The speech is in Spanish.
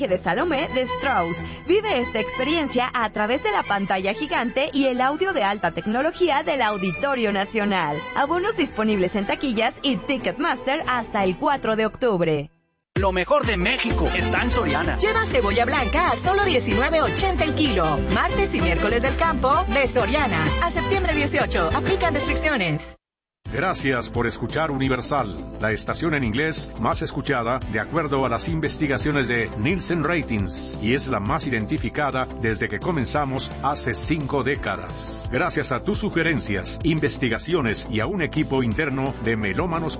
de Salomé de Strauss. Vive esta experiencia a través de la pantalla gigante y el audio de alta tecnología del Auditorio Nacional. Abonos disponibles en taquillas y Ticketmaster hasta el 4 de octubre. Lo mejor de México está en Soriana. Lleva cebolla blanca a solo $19.80 el kilo. Martes y miércoles del campo de Soriana. A septiembre 18. Aplican restricciones. Gracias por escuchar Universal, la estación en inglés más escuchada de acuerdo a las investigaciones de Nielsen Ratings, y es la más identificada desde que comenzamos hace 5 décadas. Gracias a tus sugerencias, investigaciones y a un equipo interno de melómanos